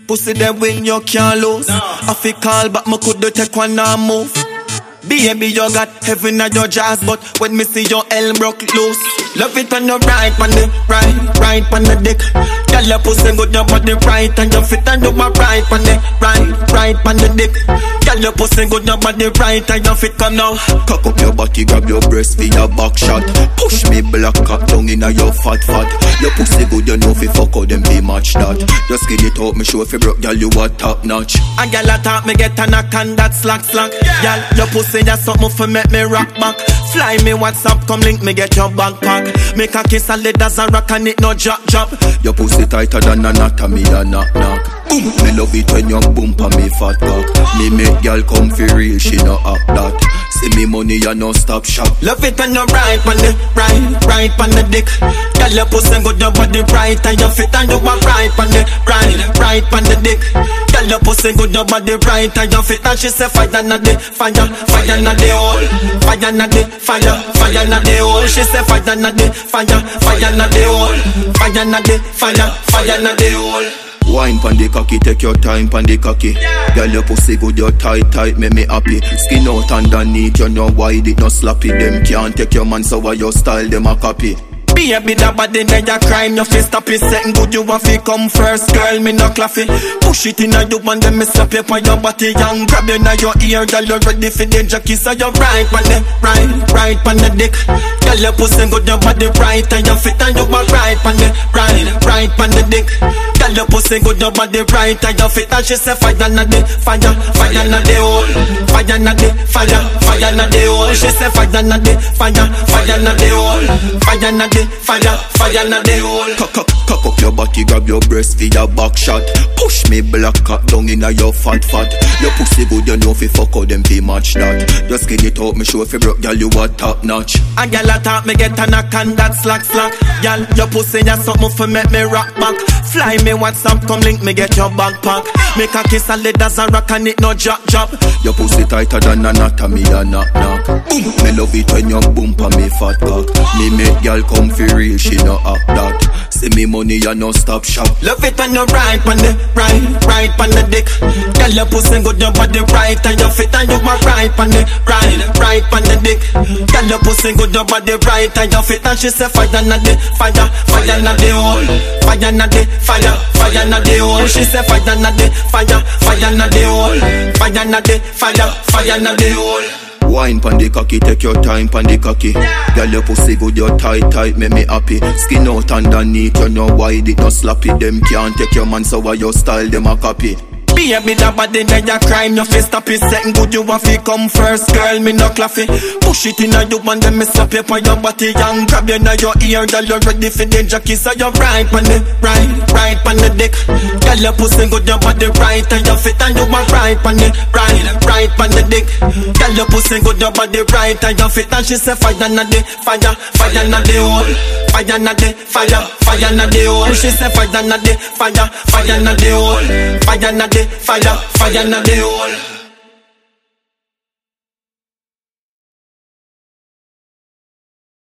Pussy them when you can't lose. I feel call but me could do take one and move. Baby, you got heaven at your jaws, but when me see your L broke loose. Love it on the right, on the right on the dick. Girl, your pussy good, your body right, and your fit and do my right on the right on the dick. Girl, your pussy good, your body right, and your fit come now. Cock up your body, grab your breast for your back shot. Push me black cock down in your fat. Your pussy good, you know fi fuck out them be match that. Just get it out, me show if you broke, girl, you are top notch. A girl a talk, me get a knock and that slack. Girl, your pussy that's something for make me rock back. Fly me WhatsApp, come link me get your backpack. Make a kiss and let as a rock and it no drop. Your pussy tighter than anatomy a knock. Boom, me love it when you bump on me fat cock. Me make girl come for real, she no act that. See me money and no stop shop. Love it when you right on the right on the dick. Girl your pussy good, your body right and your fit and you are right on the right on the dick. Girl your pussy good, your body right and your fit and she say fire na the fire na the hole, fire na the fire na the hole. She say fire na the fire na the hole, fire na the fire na the hole. Wine pan the cocky, take your time pan the cocky. Girl your pussy good, your tight, make me happy. Skin out underneath, you know wide it no sloppy. Them can't take your man, so why your style them a copy. Baby, that body then you crime, your face stop it. Second good, you want to come first, girl, me no claffy. Push it in a you and then me slap it on your body and grab you in your ear, girl, you ready for the jockey. So you right on the right on the dick. Girl, your pussy good, your body right and your fit and you are right on the right on the dick. Girl, your pussy good, your body right and your fit and she say fire na the fire na the hole, fire na the fire na the hole. She say fire na the fire na the hole, fire na the fire na the hole. Cock up your body, grab your breast for your back shot. Push me black cock down in your fat. Your pussy good, you know fi fuck out them be match that. Just get it out, me show if you broke, girl, you are top notch. A girl a talk, me get a knock and that slack. Girl, your pussy that's something for make me rock back. Fly me WhatsApp, come link me get your backpack. Make a kiss and let as a rock and it no drop. Your pussy tighter than anatomy a knock. Boom, me love it when you bump on me fat cock. Me make girl come for real, she no act that. See me money and no stop shop. Love it when you right on the right on the dick. Girl your pussy good, your body right and your fit and you are right on the right on the dick. Girl your pussy good, your body right and your fit and she say fire na the fire na the hole, fire na the fire na the hole. She say fire na the fire na the hole, fire na the fire na the hole. Wine pan the cocky, take your time pan the cocky. Girl your pussy good, your tight, make me happy. Skin out underneath, you know wide it no sloppy. Them can't take your man, so why your style them a copy. Baby, that body then you crime, your face stop it. Second good, you want to come first, girl, me no claffy. Push it in a you and then me slap it on your body and grab you in your ear, girl, you ready for the jockey. So you right on the right on the dick. Girl, your pussy good, your body right and your fit and you are right on the right on the dick. Girl, your pussy good, your body right and your fit and she say fire na the fire na the hole, fire na the fire na the hole. She say fire na the fire na the hole, fire na the fire na the hole.